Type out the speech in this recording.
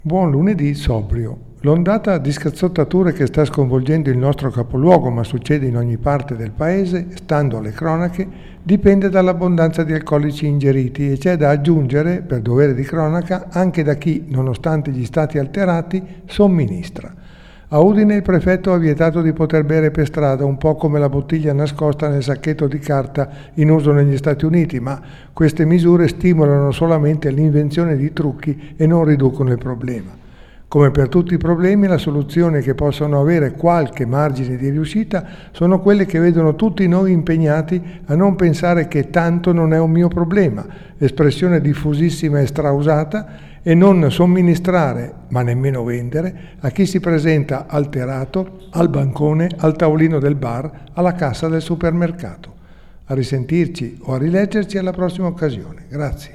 Buon lunedì sobrio. L'ondata di scazzottature che sta sconvolgendo il nostro capoluogo, ma succede in ogni parte del paese, stando alle cronache, dipende dall'abbondanza di alcolici ingeriti e c'è da aggiungere, per dovere di cronaca, anche da chi, nonostante gli stati alterati, somministra. A Udine il prefetto ha vietato di poter bere per strada, un po' come la bottiglia nascosta nel sacchetto di carta in uso negli Stati Uniti, ma queste misure stimolano solamente l'invenzione di trucchi e non riducono il problema. Come per tutti i problemi, la soluzione che possono avere qualche margine di riuscita sono quelle che vedono tutti noi impegnati a non pensare che tanto non è un mio problema, espressione diffusissima e strausata, e non somministrare, ma nemmeno vendere, a chi si presenta alterato al bancone, al tavolino del bar, alla cassa del supermercato. A risentirci o a rileggerci alla prossima occasione. Grazie.